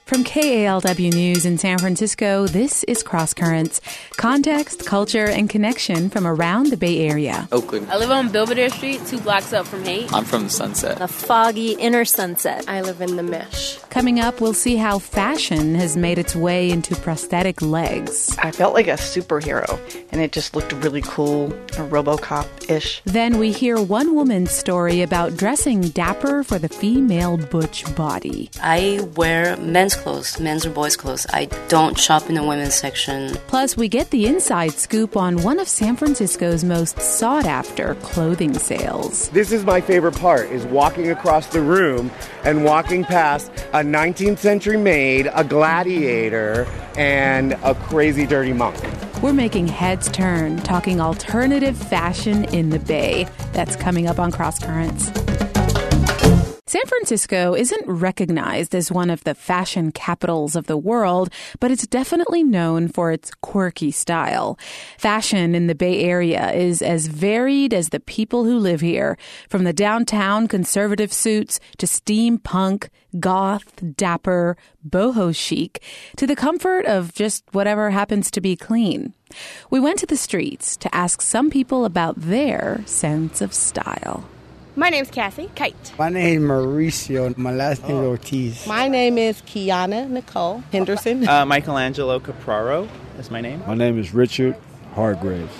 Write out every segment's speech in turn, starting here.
From KALW News in San Francisco, this is Cross Currents. Context, culture, and connection from around the Bay Area. Oakland. I live on Belvedere Street, 2 blocks up from Haight. I'm from the Sunset. The foggy inner Sunset. I live in the Mesh. Coming up, we'll see how fashion has made its way into prosthetic legs. I felt like a superhero, and it just looked really cool, a RoboCop-ish. Then we hear one woman's story about dressing dapper for the female butch body. I wear men's clothes, men's or boys' clothes. I don't shop in the women's section. Plus, we get the inside scoop on one of San Francisco's most sought-after clothing sales. This is my favorite part, is walking across the room and walking past a 19th century maid, a gladiator, and a crazy dirty monk. We're making heads turn, talking alternative fashion in the Bay. That's coming up on Cross Currents. San Francisco isn't recognized as one of the fashion capitals of the world, but it's definitely known for its quirky style. Fashion in the Bay Area is as varied as the people who live here, from the downtown conservative suits to steampunk, goth, dapper, boho chic, to the comfort of just whatever happens to be clean. We went to the streets to ask some people about their sense of style. My name's Cassie Kite. My name is Mauricio. My last name is Ortiz. My name is Kiana Nicole Henderson. Michelangelo Capraro is my name. My name is Richard Hargraves.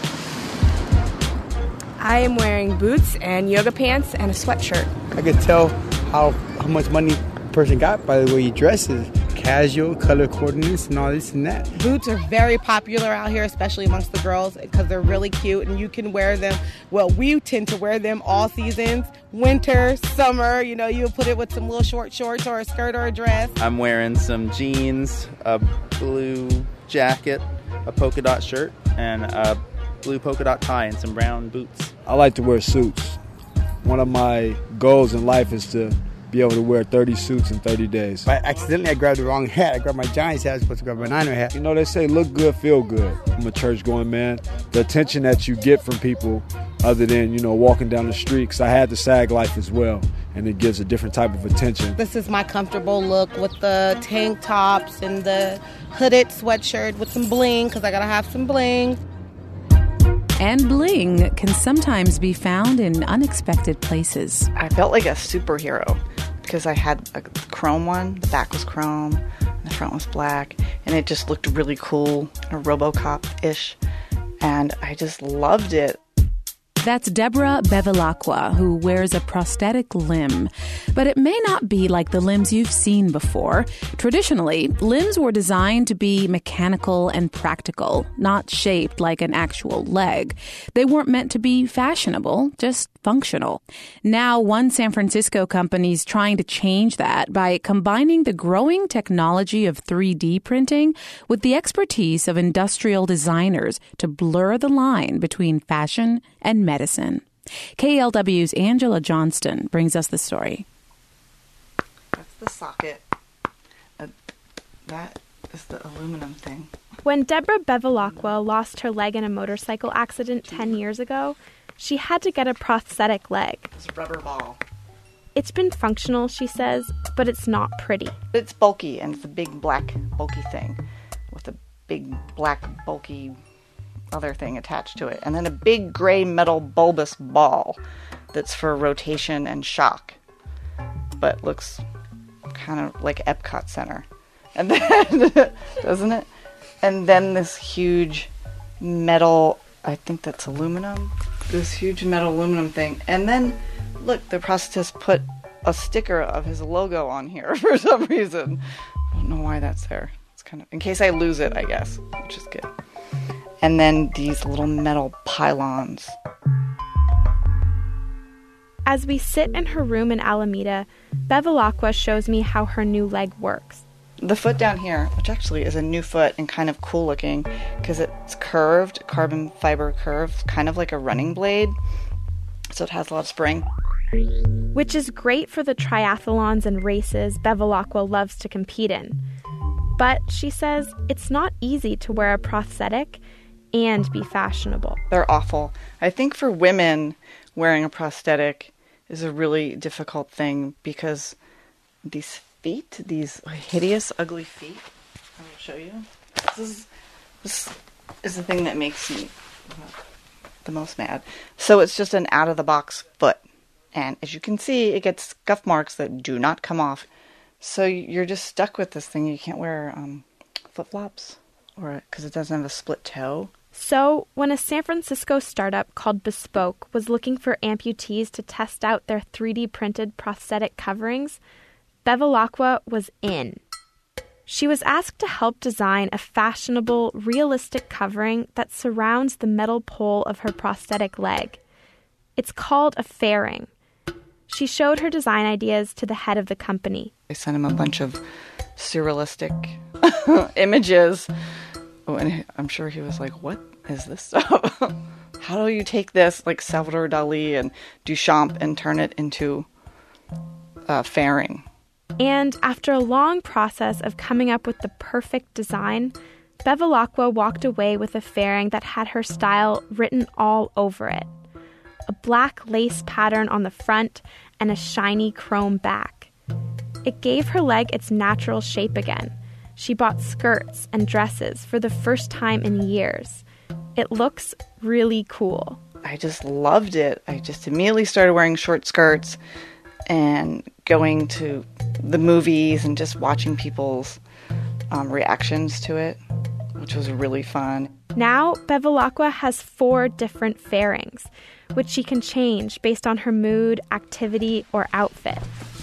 I am wearing boots and yoga pants and a sweatshirt. I could tell how much money a person got by the way he dresses. Casual, color coordinates, and all this and that. Boots are very popular out here, especially amongst the girls, because they're really cute and you can wear them. Well, we tend to wear them all seasons. Winter, summer, you'll put it with some little short shorts or a skirt or a dress. I'm wearing some jeans, a blue jacket, a polka dot shirt, and a blue polka dot tie and some brown boots. I like to wear suits. One of my goals in life is to be able to wear 30 suits in 30 days. But accidentally, I grabbed the wrong hat. I grabbed my Giants hat. I was supposed to grab my Niner hat. They say look good, feel good. I'm a church-going man. The attention that you get from people other than, walking down the street, because I had the SAG life as well, and it gives a different type of attention. This is my comfortable look with the tank tops and the hooded sweatshirt with some bling, because I got to have some bling. And bling can sometimes be found in unexpected places. I felt like a superhero because I had a chrome one. The back was chrome, and the front was black, and it just looked really cool, a RoboCop-ish, and I just loved it. That's Deborah Bevilacqua, who wears a prosthetic limb. But it may not be like the limbs you've seen before. Traditionally, limbs were designed to be mechanical and practical, not shaped like an actual leg. They weren't meant to be fashionable, just functional. Now, one San Francisco company's trying to change that by combining the growing technology of 3D printing with the expertise of industrial designers to blur the line between fashion and medicine. KALW's Angela Johnston brings us the story. That's the socket. That is the aluminum thing. When Deborah Bevilacqua lost her leg in a motorcycle accident 10 years ago, she had to get a prosthetic leg. It's a rubber ball. It's been functional, she says, but it's not pretty. It's bulky, and it's a big black bulky thing with a big black bulky other thing attached to it, and then a big gray metal bulbous ball that's for rotation and shock, but looks kind of like Epcot Center, and then doesn't it? And then this huge metal, I think that's aluminum, this huge metal aluminum thing, and then look, the prosthetist put a sticker of his logo on here for some reason. I don't know why that's there. It's kind of in case I lose it, I guess, which is good. And then these little metal pylons. As we sit in her room in Alameda, Bevilacqua shows me how her new leg works. The foot down here, which actually is a new foot and kind of cool looking because it's curved, carbon fiber curved, kind of like a running blade. So it has a lot of spring. Which is great for the triathlons and races Bevilacqua loves to compete in. But she says it's not easy to wear a prosthetic and be fashionable. They're awful. I think for women, wearing a prosthetic is a really difficult thing because these feet, these hideous, ugly feet. I will show you. This is the thing that makes me the most mad. So it's just an out-of-the-box foot. And as you can see, it gets scuff marks that do not come off. So you're just stuck with this thing. You can't wear flip-flops because it doesn't have a split toe. So when a San Francisco startup called Bespoke was looking for amputees to test out their 3D printed prosthetic coverings, Bevilacqua was in. She was asked to help design a fashionable, realistic covering that surrounds the metal pole of her prosthetic leg. It's called a fairing. She showed her design ideas to the head of the company. I sent him a bunch of surrealistic images. Oh, and I'm sure he was like, what is this stuff? How do you take this, like Salvador Dali and Duchamp, and turn it into a fairing? And after a long process of coming up with the perfect design, Bevilacqua walked away with a fairing that had her style written all over it. A black lace pattern on the front and a shiny chrome back. It gave her leg its natural shape again. She bought skirts and dresses for the first time in years. It looks really cool. I just loved it. I just immediately started wearing short skirts and going to the movies and just watching people's reactions to it, which was really fun. Now, Bevilacqua has 4 different fairings, which she can change based on her mood, activity, or outfit.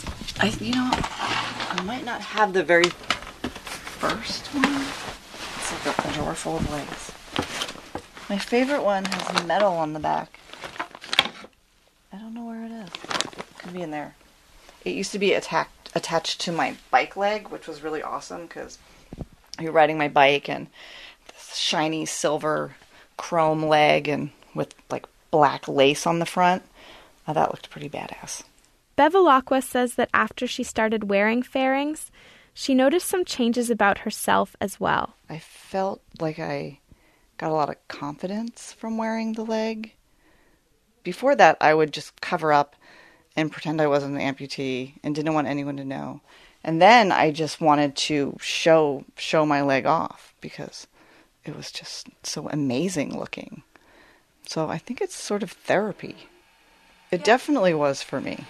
I might not have the very first one. It's like a drawer full of legs. My favorite one has metal on the back. I don't know where it is. It could be in there. It used to be attached to my bike leg, which was really awesome because you're riding my bike and this shiny silver chrome leg and with like black lace on the front. That looked pretty badass. Bevilacqua says that after she started wearing fairings, she noticed some changes about herself as well. I felt like I got a lot of confidence from wearing the leg. Before that, I would just cover up and pretend I wasn't an amputee and didn't want anyone to know. And then I just wanted to show my leg off because it was just so amazing looking. So I think it's sort of therapy. It definitely was for me.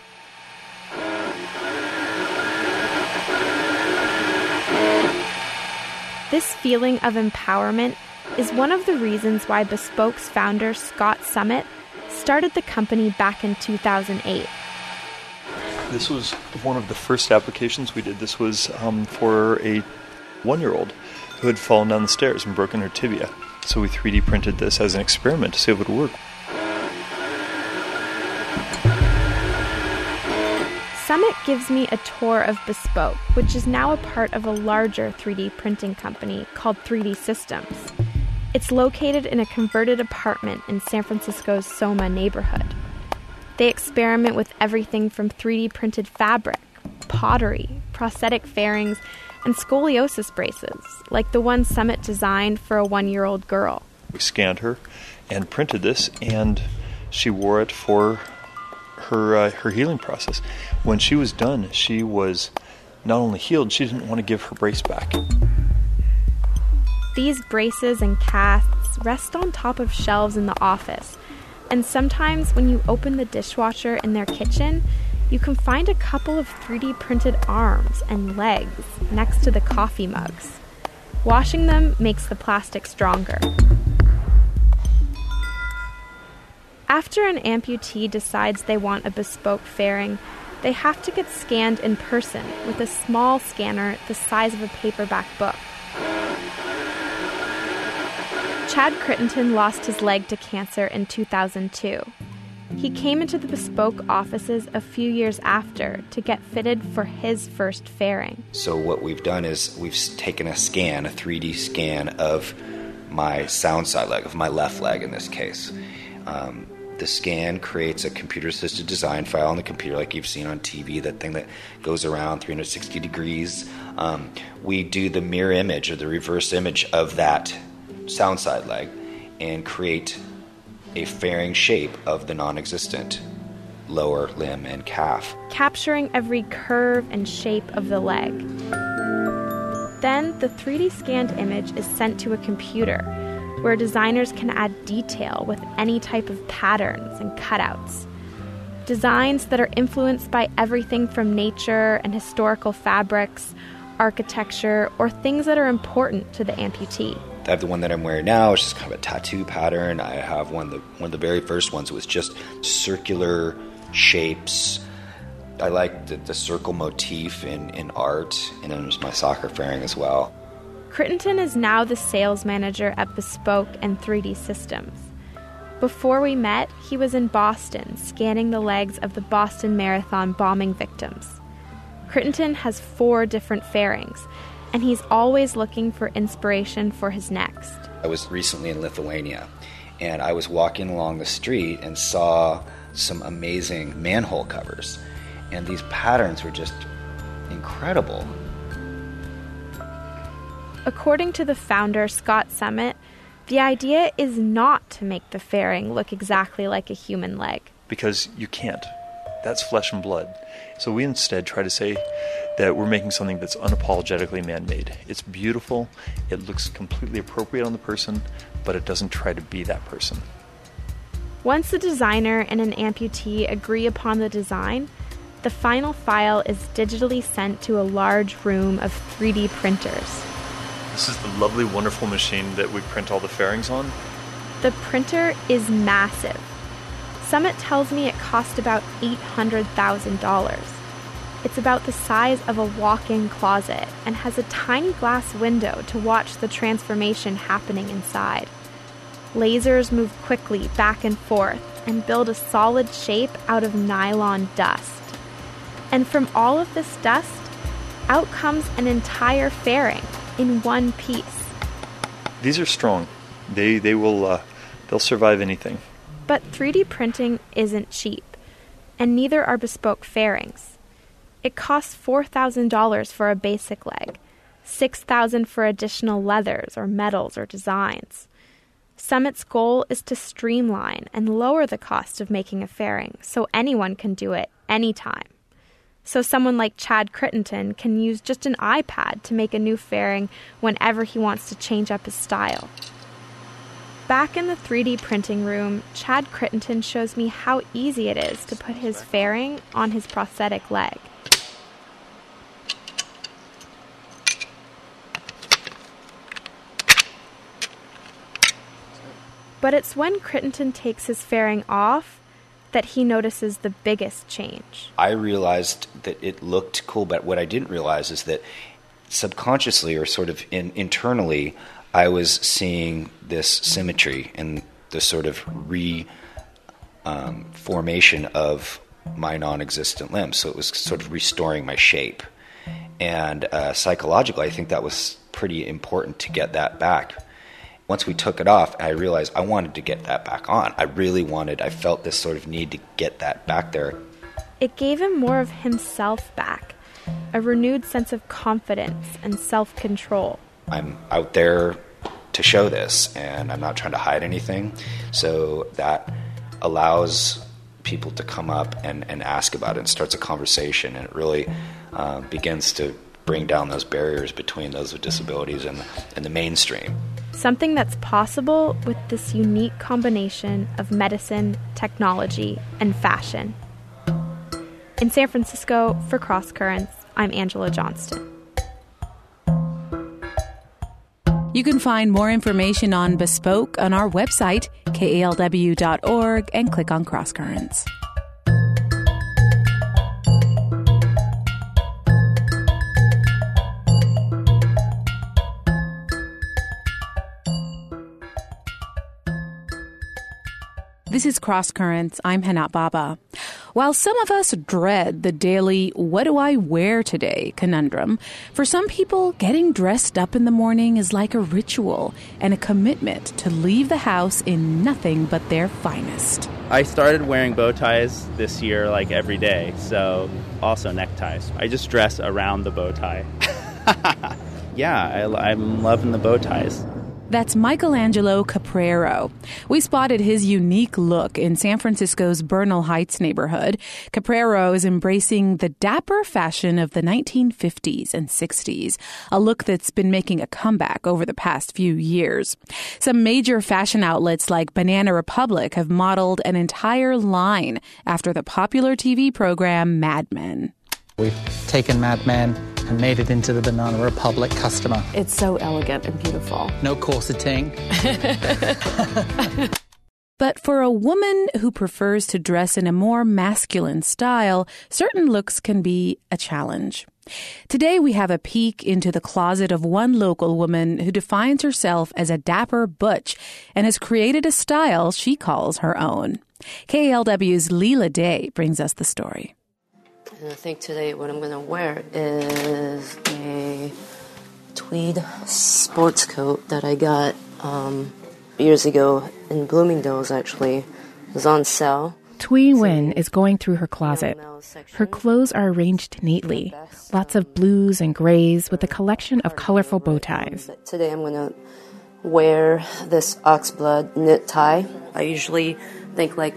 This feeling of empowerment is one of the reasons why Bespoke's founder, Scott Summit, started the company back in 2008. This was one of the first applications we did. This was for a 1-year-old who had fallen down the stairs and broken her tibia. So we 3D printed this as an experiment to see if it would work. Summit gives me a tour of Bespoke, which is now a part of a larger 3D printing company called 3D Systems. It's located in a converted apartment in San Francisco's Soma neighborhood. They experiment with everything from 3D printed fabric, pottery, prosthetic fairings, and scoliosis braces, like the one Summit designed for a 1-year-old girl. We scanned her and printed this, and she wore it for her healing process. When she was done, she was not only healed, she didn't want to give her brace back. These braces and casts rest on top of shelves in the office, and sometimes when you open the dishwasher in their kitchen, you can find a couple of 3D printed arms and legs next to the coffee mugs. Washing them makes the plastic stronger. After an amputee decides they want a bespoke fairing, they have to get scanned in person with a small scanner the size of a paperback book. Chad Crittenton lost his leg to cancer in 2002. He came into the Bespoke offices a few years after to get fitted for his first fairing. So what we've done is we've taken a scan, a 3D scan of my sound side leg, of my left leg in this case. The scan creates a computer-assisted design file on the computer like you've seen on TV, that thing that goes around 360 degrees. We do the mirror image or the reverse image of that sound side leg and create a fairing shape of the non-existent lower limb and calf. Capturing every curve and shape of the leg. Then the 3D scanned image is sent to a computer where designers can add detail with any type of patterns and cutouts. Designs that are influenced by everything from nature and historical fabrics, architecture, or things that are important to the amputee. I have the one that I'm wearing now, which is kind of a tattoo pattern. I have one of the very first ones was just circular shapes. I like the circle motif in art, and then there's my soccer fairing as well. Crittenton is now the sales manager at Bespoke and 3D Systems. Before we met, he was in Boston scanning the legs of the Boston Marathon bombing victims. Crittenton has 4 different fairings, and he's always looking for inspiration for his next. I was recently in Lithuania, and I was walking along the street and saw some amazing manhole covers, and these patterns were just incredible. According to the founder, Scott Summit, the idea is not to make the fairing look exactly like a human leg. Because you can't. That's flesh and blood. So we instead try to say that we're making something that's unapologetically man-made. It's beautiful, it looks completely appropriate on the person, but it doesn't try to be that person. Once the designer and an amputee agree upon the design, the final file is digitally sent to a large room of 3D printers. This is the lovely, wonderful machine that we print all the fairings on. The printer is massive. Summit tells me it cost about $800,000. It's about the size of a walk-in closet and has a tiny glass window to watch the transformation happening inside. Lasers move quickly back and forth and build a solid shape out of nylon dust. And from all of this dust, out comes an entire fairing in one piece. These are strong. They'll survive anything. But 3D printing isn't cheap, and neither are bespoke fairings. It costs $4,000 for a basic leg, $6,000 for additional leathers or metals or designs. Summit's goal is to streamline and lower the cost of making a fairing so anyone can do it anytime. So someone like Chad Crittenton can use just an iPad to make a new fairing whenever he wants to change up his style. Back in the 3D printing room, Chad Crittenton shows me how easy it is to put his fairing on his prosthetic leg. But it's when Crittenton takes his fairing off that he notices the biggest change. I realized that it looked cool, but what I didn't realize is that subconsciously or sort of internally, I was seeing this symmetry and the sort of formation of my non-existent limbs. So it was sort of restoring my shape. And psychologically, I think that was pretty important to get that back. Once we took it off, I realized I wanted to get that back on. I felt this sort of need to get that back there. It gave him more of himself back, a renewed sense of confidence and self-control. I'm out there to show this, and I'm not trying to hide anything. So that allows people to come up and ask about it and starts a conversation, and it really begins to bring down those barriers between those with disabilities and the mainstream. Something that's possible with this unique combination of medicine, technology, and fashion. In San Francisco, for Cross Currents, I'm Angela Johnston. You can find more information on Bespoke on our website, kalw.org, and click on Cross Currents. This is Cross Currents. I'm Hanat Baba. While some of us dread the daily "what do I wear today" conundrum, for some people, getting dressed up in the morning is like a ritual and a commitment to leave the house in nothing but their finest. I started wearing bow ties this year like every day, so also neckties. I just dress around the bow tie. Yeah, I'm loving the bow ties. That's Michelangelo Caprero. We spotted his unique look in San Francisco's Bernal Heights neighborhood. Caprero is embracing the dapper fashion of the 1950s and 60s, a look that's been making a comeback over the past few years. Some major fashion outlets like Banana Republic have modeled an entire line after the popular TV program Mad Men. We've taken Mad Men and made it into the Banana Republic customer. It's so elegant and beautiful. No corseting. But for a woman who prefers to dress in a more masculine style, certain looks can be a challenge. Today we have a peek into the closet of one local woman who defines herself as a dapper butch and has created a style she calls her own. KALW's Leela Day brings us the story. And I think today what I'm going to wear is a tweed sports coat that I got years ago in Bloomingdale's, actually. It was on sale. Thuy Nguyen is going through her closet. Her clothes are arranged neatly, lots of blues and grays with a collection of colorful bow ties. But today I'm going to wear this oxblood knit tie. I usually think like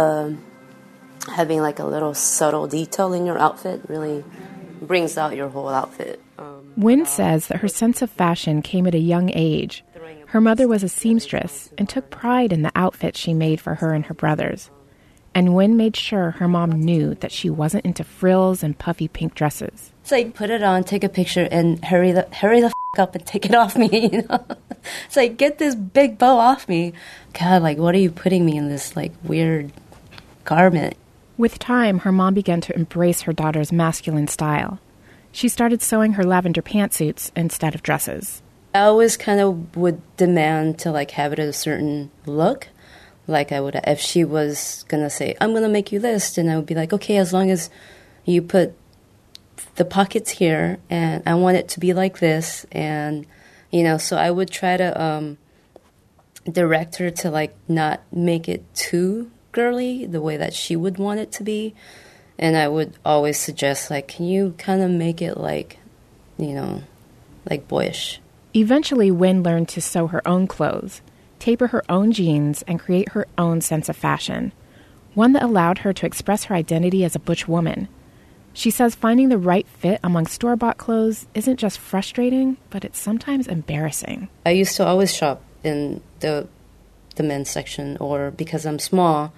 having like a little subtle detail in your outfit really brings out your whole outfit. Nguyen says that her sense of fashion came at a young age. Her mother was a seamstress and took pride in the outfits she made for her and her brothers. And Nguyen made sure her mom knew that she wasn't into frills and puffy pink dresses. It's like, put it on, take a picture, and hurry the f*** up and take it off me, you know? It's like, get this big bow off me. God, like, what are you putting me in this, like, weird garment? With time, her mom began to embrace her daughter's masculine style. She started sewing her lavender pantsuits instead of dresses. I always kind of would demand to, like, have it a certain look. Like I would, if she was going to say, I'm going to make you this, then I would be like, okay, as long as you put the pockets here, and I want it to be like this, and, you know, so I would try to direct her to, like, not make it too girly, the way that she would want it to be, and I would always suggest, like, can you kind of make it, like, you know, like boyish. Eventually, Nguyen learned to sew her own clothes, taper her own jeans, and create her own sense of fashion, one that allowed her to express her identity as a butch woman. She says finding the right fit among store-bought clothes isn't just frustrating, but it's sometimes embarrassing. I used to always shop in the men's section, or because I'm small,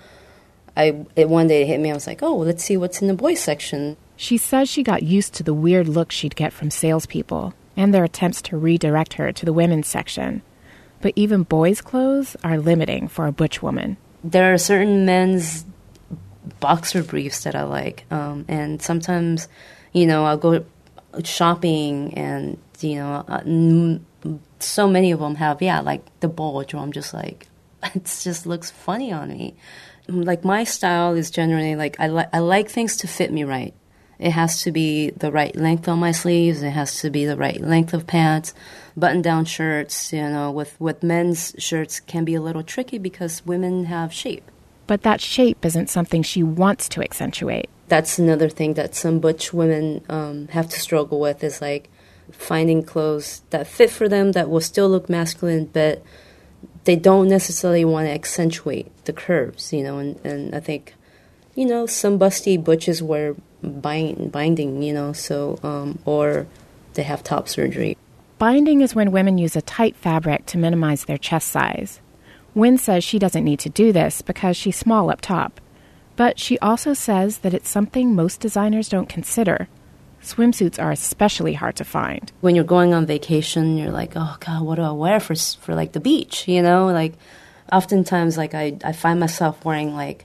one day it hit me, I was like, oh, let's see what's in the boys section. She says she got used to the weird looks she'd get from salespeople and their attempts to redirect her to the women's section. But even boys' clothes are limiting for a butch woman. There are certain men's boxer briefs that I like. And sometimes, you know, I'll go shopping and, you know, so many of them have, like the bulge where I'm just like, it just looks funny on me. Like my style is generally like, I like things to fit me right. It has to be the right length on my sleeves. It has to be the right length of pants. Button-down shirts, you know, with men's shirts can be a little tricky because women have shape. But that shape isn't something she wants to accentuate. That's another thing that some butch women have to struggle with, is like finding clothes that fit for them that will still look masculine, but they don't necessarily want to accentuate the curves, you know, and I think, you know, some busty butches wear binding, you know, so, or they have top surgery. Binding is when women use a tight fabric to minimize their chest size. Nguyen says she doesn't need to do this because she's small up top. But she also says that it's something most designers don't consider. Swimsuits are especially hard to find. When you're going on vacation, you're like, oh, God, what do I wear for like, the beach, you know? Like, oftentimes, like, I find myself wearing, like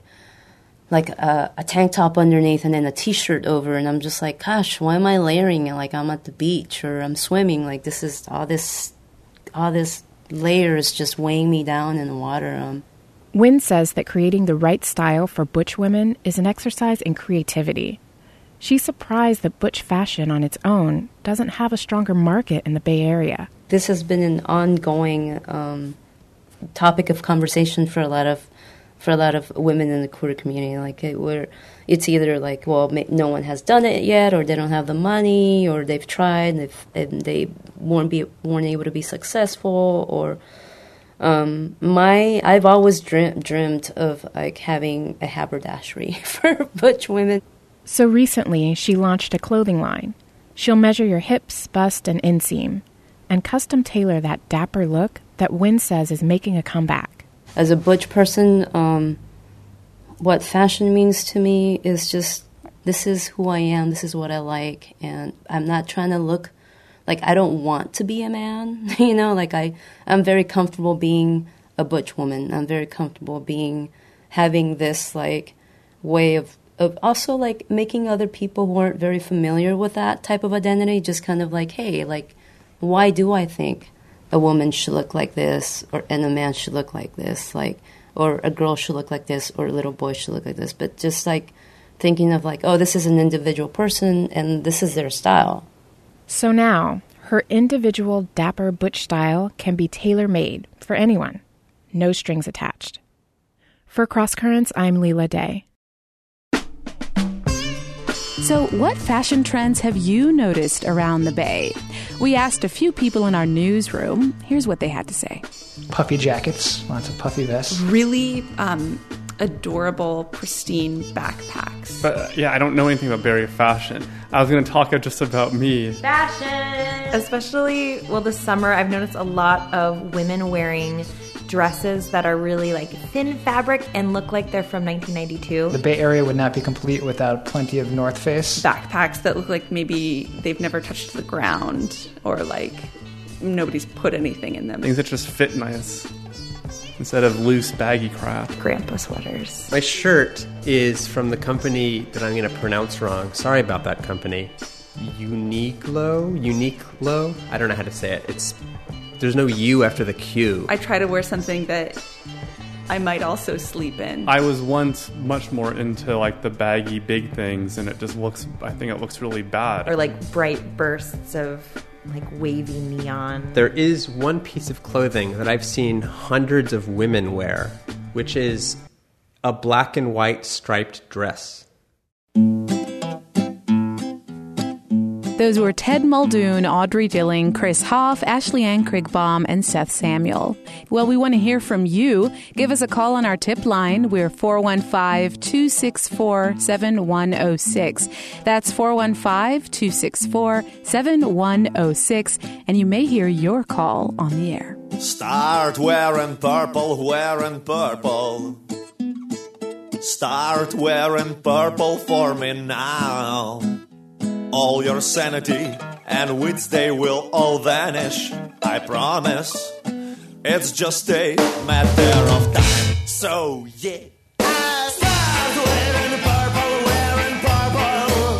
a tank top underneath and then a T-shirt over, and I'm just like, gosh, why am I layering it like I'm at the beach or I'm swimming? Like, this is all this layer is just weighing me down in the water. Nguyen says that creating the right style for butch women is an exercise in creativity. She's surprised that butch fashion on its own doesn't have a stronger market in the Bay Area. This has been an ongoing topic of conversation for a lot of for a lot of women in the queer community. Like it's either like, well, no one has done it yet, or they don't have the money, or they've tried and they weren't able to be successful, or I've always dreamt of like having a haberdashery for butch women. So recently, she launched a clothing line. She'll measure your hips, bust, and inseam, and custom tailor that dapper look that Wynn says is making a comeback. As a butch person, what fashion means to me is just, this is who I am, this is what I like, and I'm not trying to look like I don't want to be a man, like I'm very comfortable being a butch woman. I'm very comfortable having this like way of also like making other people who aren't very familiar with that type of identity just kind of like, hey, like, why do I think a woman should look like this, and a man should look like this, like, or a girl should look like this, or a little boy should look like this, but just like thinking of like, oh, this is an individual person and this is their style. So now, her individual dapper butch style can be tailor-made for anyone. No strings attached. For Cross Currents, I'm Leela Day. So what fashion trends have you noticed around the Bay? We asked a few people in our newsroom. Here's what they had to say. Puffy jackets, lots of puffy vests. Really adorable, pristine backpacks. But I don't know anything about Bay Area fashion. I was going to talk just about me. Fashion! Especially, this summer, I've noticed a lot of women wearing dresses that are really like thin fabric and look like they're from 1992. The Bay Area would not be complete without plenty of North Face. Backpacks that look like maybe they've never touched the ground, or like nobody's put anything in them. Things that just fit nice instead of loose, baggy crap. Grandpa sweaters. My shirt is from the company that I'm going to pronounce wrong. Sorry about that company. Uniqlo? I don't know how to say it. There's no U after the Q. I try to wear something that I might also sleep in. I was once much more into like the baggy big things, and I think it looks really bad. Or like bright bursts of like wavy neon. There is one piece of clothing that I've seen hundreds of women wear, which is a black and white striped dress. Those were Ted Muldoon, Audrey Dilling, Chris Hoff, Ashley Ann Krigbaum, and Seth Samuel. Well, we want to hear from you. Give us a call on our tip line. We're 415-264-7106. That's 415-264-7106. And you may hear your call on the air. Start wearing purple, wearing purple. Start wearing purple for me now. All your sanity and wits, they will all vanish, I promise. It's just a matter of time. So, yeah. Start wearing purple, wearing purple.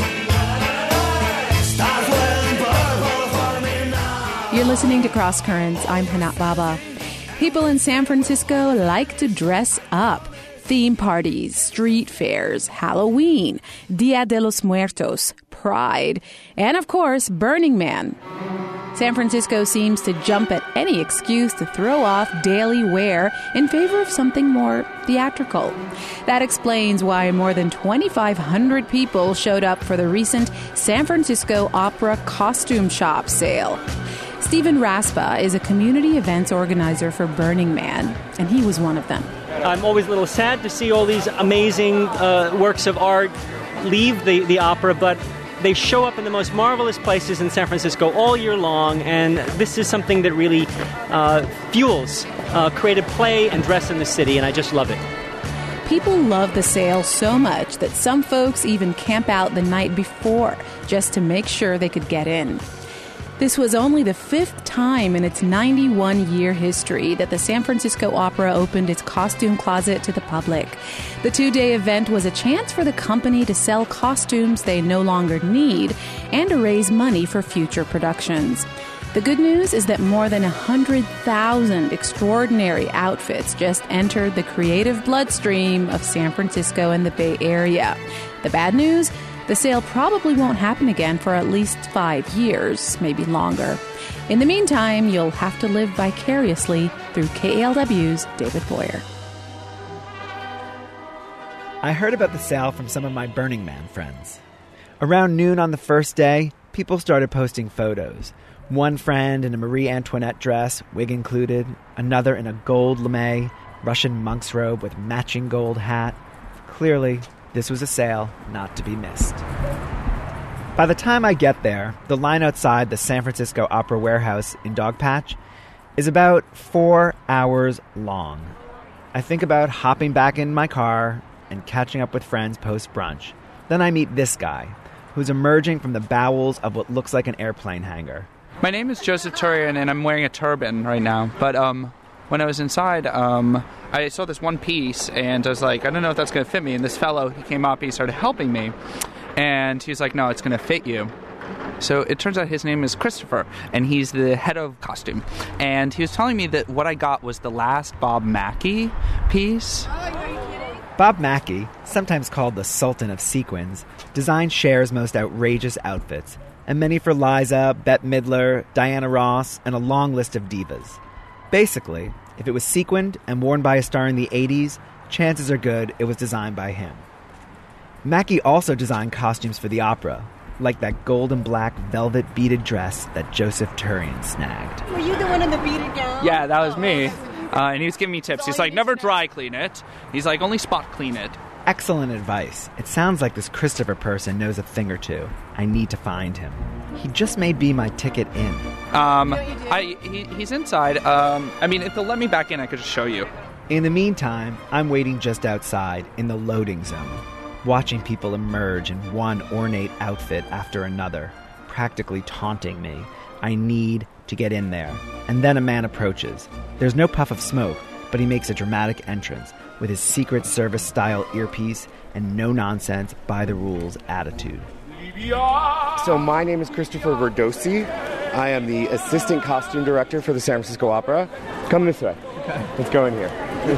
Start wearing purple for me now. You're listening to Cross Currents. I'm Hanat Baba. People in San Francisco like to dress up. Theme parties, street fairs, Halloween, Dia de los Muertos, Pride, and of course, Burning Man. San Francisco seems to jump at any excuse to throw off daily wear in favor of something more theatrical. That explains why more than 2,500 people showed up for the recent San Francisco Opera Costume Shop sale. Stephen Raspa is a community events organizer for Burning Man, and he was one of them. I'm always a little sad to see all these amazing works of art leave the opera, but they show up in the most marvelous places in San Francisco all year long, and this is something that really fuels creative play and dress in the city, and I just love it. People love the sale so much that some folks even camp out the night before just to make sure they could get in. This was only the 5th time in its 91-year history that the San Francisco Opera opened its costume closet to the public. The 2-day event was a chance for the company to sell costumes they no longer need and to raise money for future productions. The good news is that more than 100,000 extraordinary outfits just entered the creative bloodstream of San Francisco and the Bay Area. The bad news? The sale probably won't happen again for at least 5 years, maybe longer. In the meantime, you'll have to live vicariously through KALW's David Boyer. I heard about the sale from some of my Burning Man friends. Around noon on the first day, people started posting photos. One friend in a Marie Antoinette dress, wig included, another in a gold lame, Russian monk's robe with matching gold hat. Clearly, this was a sale not to be missed. By the time I get there, the line outside the San Francisco Opera Warehouse in Dogpatch is about 4 hours long. I think about hopping back in my car and catching up with friends post-brunch. Then I meet this guy, who's emerging from the bowels of what looks like an airplane hangar. My name is Joseph Turian, and I'm wearing a turban right now. But when I was inside, I saw this one piece, and I was like, I don't know if that's going to fit me. And this fellow, he came up, he started helping me. And he was like, no, it's going to fit you. So it turns out his name is Christopher, and he's the head of costume. And he was telling me that what I got was the last Bob Mackie piece. Bob Mackie, sometimes called the Sultan of Sequins, designed Cher's most outrageous outfits, and many for Liza, Bette Midler, Diana Ross, and a long list of divas. Basically, if it was sequined and worn by a star in the 80s, chances are good it was designed by him. Mackie also designed costumes for the opera, like that gold and black velvet beaded dress that Joseph Turian snagged. Were you the one in the beaded gown? Yeah, that was me. And he was giving me tips. He's like, never dry clean it. He's like, only spot clean it. Excellent advice. It sounds like this Christopher person knows a thing or two. I need to find him. He just may be my ticket in. He's inside. I mean, if they'll let me back in, I could just show you. In the meantime, I'm waiting just outside in the loading zone, watching people emerge in one ornate outfit after another, practically taunting me. I need to get in there. And then a man approaches. There's no puff of smoke, but he makes a dramatic entrance with his Secret Service-style earpiece and no-nonsense, by-the-rules attitude. So my name is Christopher Verdosi. I am the assistant costume director for the San Francisco Opera. Come this way. Okay. Let's go in here.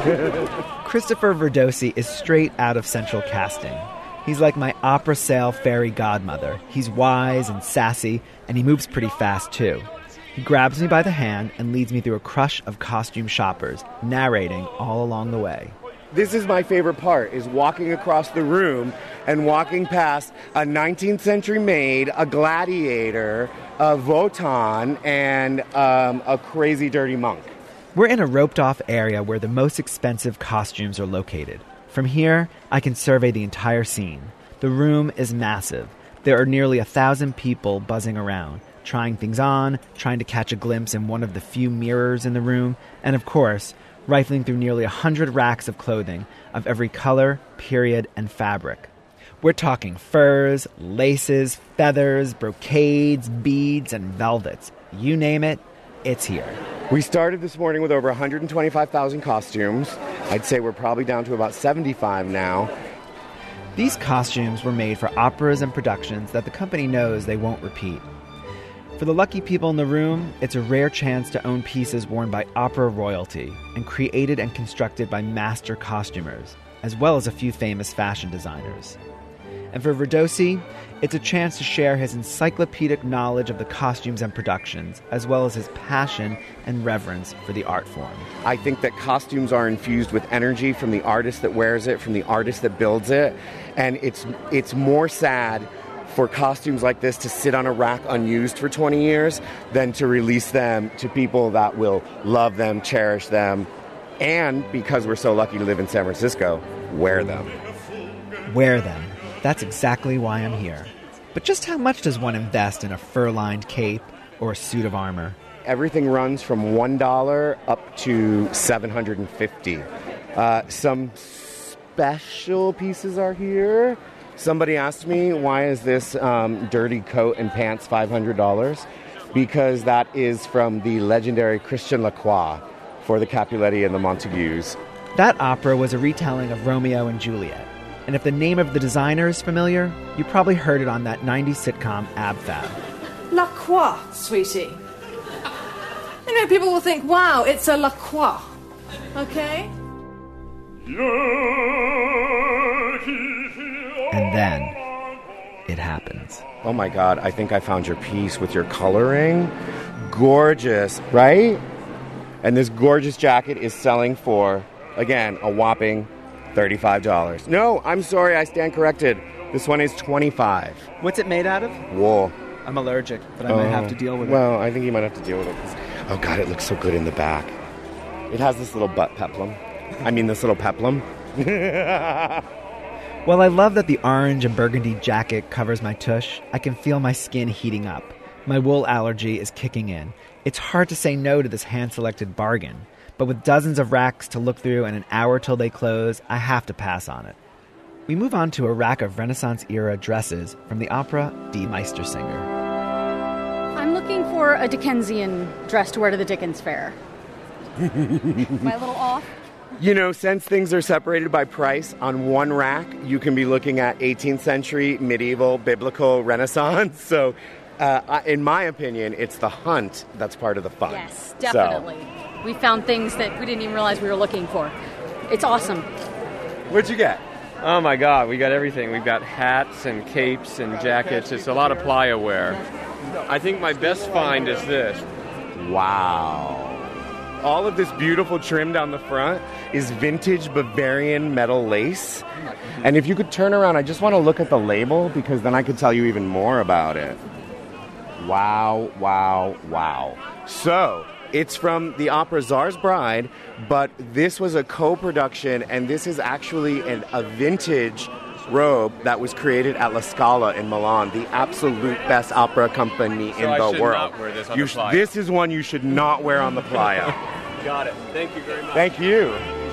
Christopher Verdosi is straight out of Central Casting. He's like my opera sale fairy godmother. He's wise and sassy, and he moves pretty fast, too. He grabs me by the hand and leads me through a crush of costume shoppers, narrating all along the way. This is my favorite part, is walking across the room and walking past a 19th century maid, a gladiator, a Wotan, and a crazy dirty monk. We're in a roped-off area where the most expensive costumes are located. From here, I can survey the entire scene. The room is massive. There are nearly 1,000 people buzzing around, trying things on, trying to catch a glimpse in one of the few mirrors in the room, and of course, rifling through nearly 100 racks of clothing of every color, period, and fabric. We're talking furs, laces, feathers, brocades, beads, and velvets. You name it, it's here. We started this morning with over 125,000 costumes. I'd say we're probably down to about 75 now. These costumes were made for operas and productions that the company knows they won't repeat. For the lucky people in the room, it's a rare chance to own pieces worn by opera royalty and created and constructed by master costumers, as well as a few famous fashion designers. And for Verdosi, it's a chance to share his encyclopedic knowledge of the costumes and productions, as well as his passion and reverence for the art form. I think that costumes are infused with energy from the artist that wears it, from the artist that builds it, and it's more sad for costumes like this to sit on a rack unused for 20 years than to release them to people that will love them, cherish them, and, because we're so lucky to live in San Francisco, wear them. Wear them. That's exactly why I'm here. But just how much does one invest in a fur-lined cape or a suit of armor? Everything runs from $1 up to $750. Some special pieces are here. Somebody asked me, why is this dirty coat and pants $500? Because that is from the legendary Christian Lacroix for the Capuletti and the Montagues. That opera was a retelling of Romeo and Juliet. And if the name of the designer is familiar, you probably heard it on that 90s sitcom Ab Fab. Lacroix, sweetie. You know, people will think, wow, it's a Lacroix. Okay? And then it happens. Oh my God, I think I found your piece with your coloring. Gorgeous, right? And this gorgeous jacket is selling for, again, a whopping $35. No, I'm sorry, I stand corrected. This one is $25. What's it made out of? Wool. I'm allergic, but I might have to deal with it. Well, I think you might have to deal with it. Oh, God, it looks so good in the back. It has this little butt peplum. This little peplum. Well, I love that the orange and burgundy jacket covers my tush. I can feel my skin heating up. My wool allergy is kicking in. It's hard to say no to this hand-selected bargain. But with dozens of racks to look through and an hour till they close, I have to pass on it. We move on to a rack of Renaissance-era dresses from the opera Die Meistersinger. I'm looking for a Dickensian dress to wear to the Dickens Fair. Am I a little off? Since things are separated by price, on one rack, you can be looking at 18th century, medieval, biblical, Renaissance. So, in my opinion, it's the hunt that's part of the fun. Yes, definitely. So. We found things that we didn't even realize we were looking for. It's awesome. What'd you get? Oh my God, we got everything. We've got hats and capes and jackets. It's a lot of playa wear. I think my best find is this. Wow. All of this beautiful trim down the front is vintage Bavarian metal lace. And if you could turn around, I just want to look at the label because then I could tell you even more about it. Wow, wow, wow. So, it's from the opera Tsar's Bride, but this was a co-production, and this is actually a vintage robe that was created at La Scala in Milan, the absolute best opera company in the world. Not wear this on the playa. This is one you should not wear on the playa. Got it. Thank you very much. Thank you.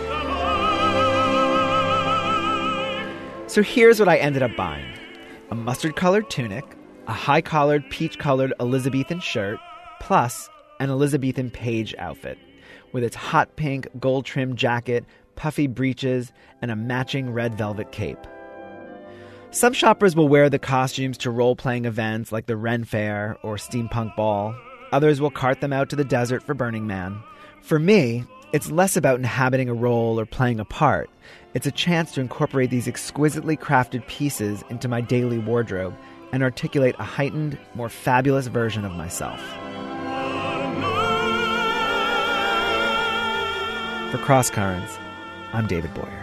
So here's what I ended up buying. A mustard-colored tunic, a high-collared, peach-colored Elizabethan shirt, plus an Elizabethan page outfit, with its hot pink, gold-trimmed jacket, puffy breeches, and a matching red velvet cape. Some shoppers will wear the costumes to role-playing events like the Ren Fair or Steampunk Ball. Others will cart them out to the desert for Burning Man. For me, it's less about inhabiting a role or playing a part. It's a chance to incorporate these exquisitely crafted pieces into my daily wardrobe and articulate a heightened, more fabulous version of myself. For Cross Currents, I'm David Boyer.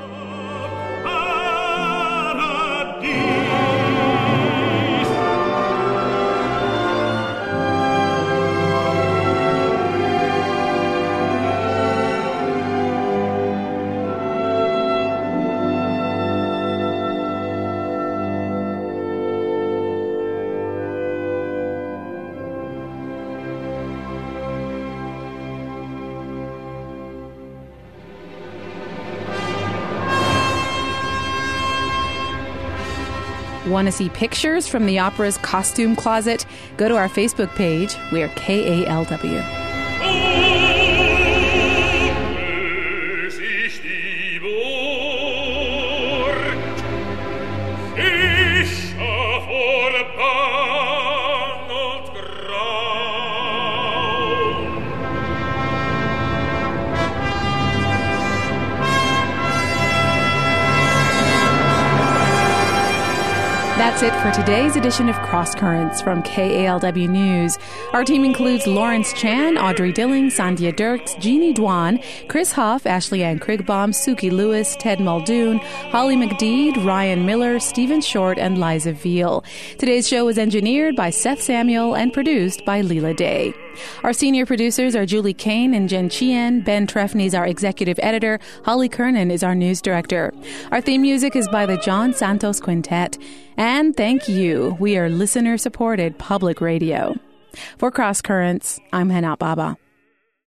Want to see pictures from the opera's costume closet? Go to our Facebook page. We're KALW. That's it for today's edition of Cross Currents from KALW News. Our team includes Lawrence Chan, Audrey Dilling, Sandhya Dirks, Jeannie Dwan, Chris Huff, Ashley Ann Krigbaum, Suki Lewis, Ted Muldoon, Holly McDeed, Ryan Miller, Stephen Short, and Liza Veal. Today's show was engineered by Seth Samuel and produced by Leela Day. Our senior producers are Julie Kane and Jen Chien. Ben Trefny is our executive editor. Holly Kernan is our news director. Our theme music is by the John Santos Quintet. And thank you. We are listener-supported public radio. For Cross Currents, I'm Hana Baba.